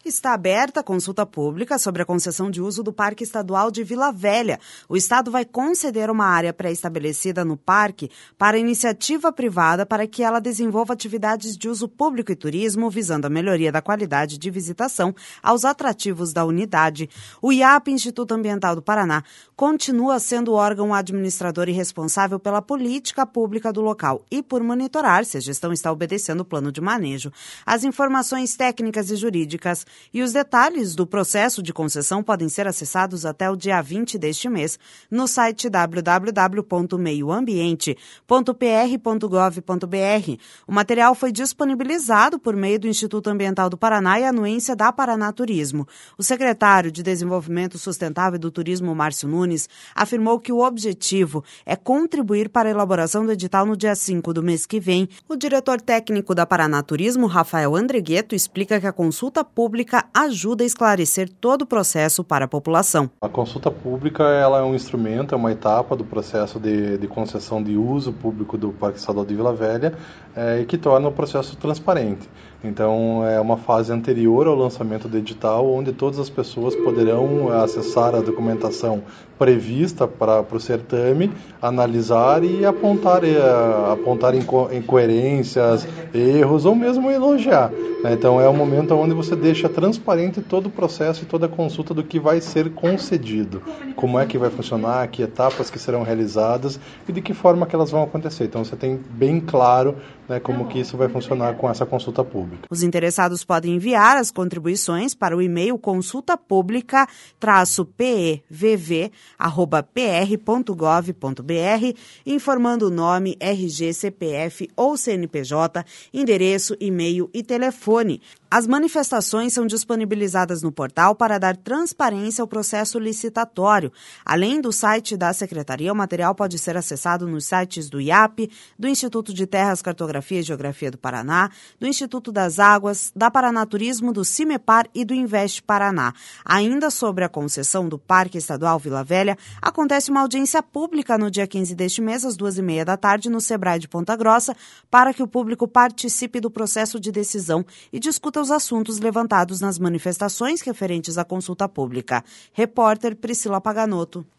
Está aberta a consulta pública sobre a concessão de uso do Parque Estadual de Vila Velha. O Estado vai conceder uma área pré-estabelecida no parque para iniciativa privada para que ela desenvolva atividades de uso público e turismo, visando a melhoria da qualidade de visitação aos atrativos da unidade. O IAP, Instituto Ambiental do Paraná, continua sendo o órgão administrador e responsável pela política pública do local e por monitorar se a gestão está obedecendo o plano de manejo. As informações técnicas e jurídicas e os detalhes do processo de concessão podem ser acessados até o dia 20 deste mês no site www.meioambiente.pr.gov.br. O material foi disponibilizado por meio do Instituto Ambiental do Paraná e anuência da Paraná Turismo. O secretário de Desenvolvimento Sustentável do Turismo, Márcio Nunes, afirmou que o objetivo é contribuir para a elaboração do edital no dia 5 do mês que vem. O diretor técnico da Paraná Turismo, Rafael Andregueto, explica que a consulta pública ajuda a esclarecer todo o processo para a população. A consulta pública ela é um instrumento, é uma etapa do processo de concessão de uso público do Parque Estadual de Vila Velha que torna o processo transparente. Então, é uma fase anterior ao lançamento do edital, onde todas as pessoas poderão acessar a documentação prevista para o certame, analisar e apontar incoerências, erros ou mesmo elogiar. Então, é um momento onde você deixa transparente todo o processo e toda a consulta do que vai ser concedido, como é que vai funcionar, que etapas que serão realizadas e de que forma que elas vão acontecer. Então, você tem bem claro como que isso vai funcionar com essa consulta pública. Os interessados podem enviar as contribuições para o e-mail consultapublica-pevv@pr.gov.br, informando o nome, RG, CPF ou CNPJ, endereço, e-mail e telefone. As manifestações são disponibilizadas no portal para dar transparência ao processo licitatório. Além do site da Secretaria, o material pode ser acessado nos sites do IAP, do Instituto de Terras, Cartografia e Geografia do Paraná, do Instituto das Águas, da Paraná Turismo, do CIMEPAR e do Invest Paraná. Ainda sobre a concessão do Parque Estadual Vila Velha, acontece uma audiência pública no dia 15 deste mês, às 2h30 da tarde, no Sebrae de Ponta Grossa, para que o público participe do processo de decisão e discuta os assuntos levantados nas manifestações referentes à consulta pública. Repórter Priscila Paganotto.